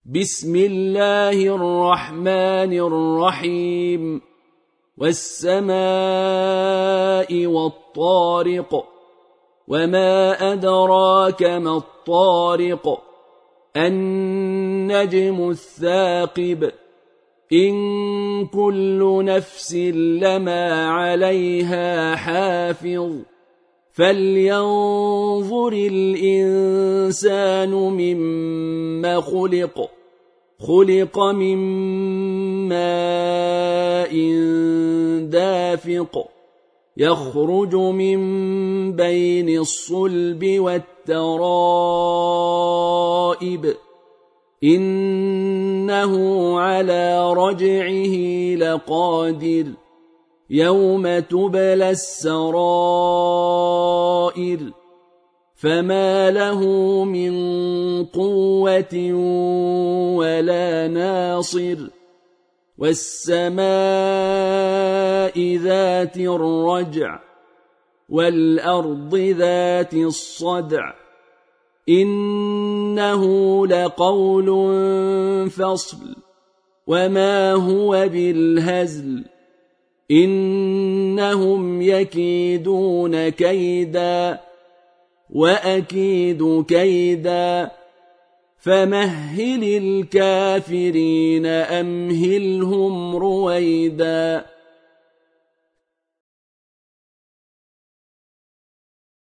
بسم الله الرحمن الرحيم والسماء والطارق وما أدراك ما الطارق النجم الثاقب إن كل نفس لما عليها حافظ فلينظر الإنسان مما خلق من ماء دافق يخرج من بين الصلب والترائب إنه على رجعه لقادر يوم تبلى السرائر فما له من قوة ولا ناصر والسماء ذات الرجع والأرض ذات الصدع إنه لقول فصل وما هو بالهزل إنهم يكيدون كيدا وأكيد كيدا فمهل الكافرين أمهلهم رويدا